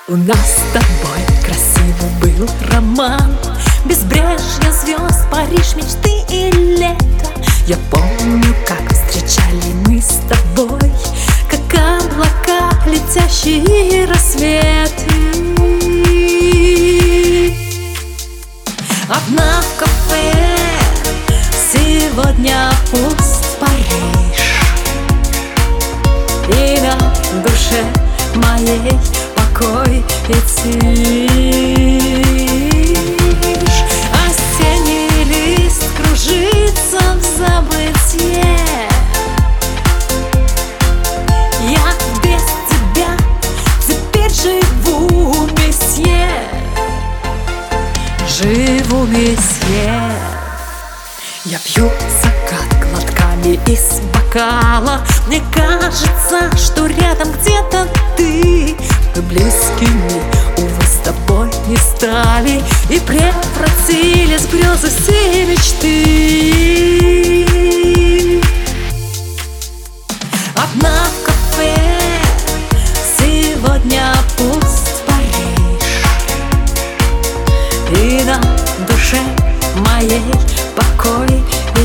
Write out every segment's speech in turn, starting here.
У нас с тобой красивый был роман, безбрежье звезд, Париж, мечты и лето. Я помню, как встречали мы с тобой, как облака, летящие рассветы. Одна в кафе, сегодня пуст Париж, и на душе моей покой и тишь. Осенний лист кружится в забытье. Я без тебя теперь живу, месье. Живу, месье. Я пью закат глотками из бокала. Мне кажется, что рядом где-то ты. Мы близкими, увы, с тобой не стали, и превратились в грезы все мечты. Одна в кафе, сегодня пуст Париж, и на душе моей покой и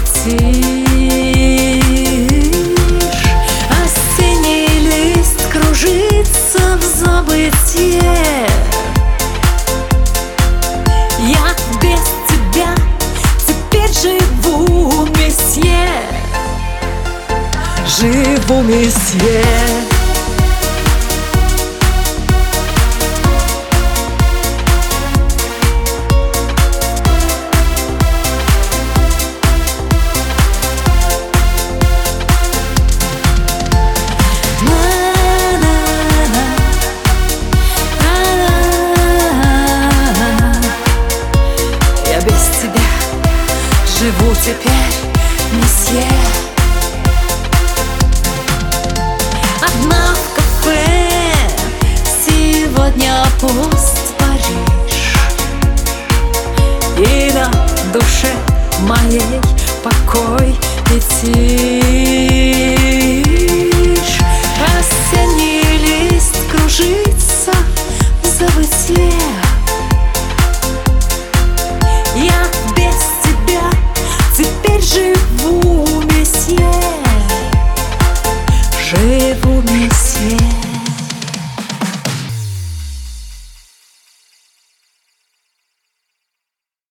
тишь. Осенний лист кружится в забытье. Я без тебя теперь живу, месье. Живу, месье. Живу теперь, месье. Одна в кафе, сегодня пуст Париж, и на душе моей покой и тишь. Осенний лист кружится в забытье. Я без тебя теперь живу, месье. Живу, месье.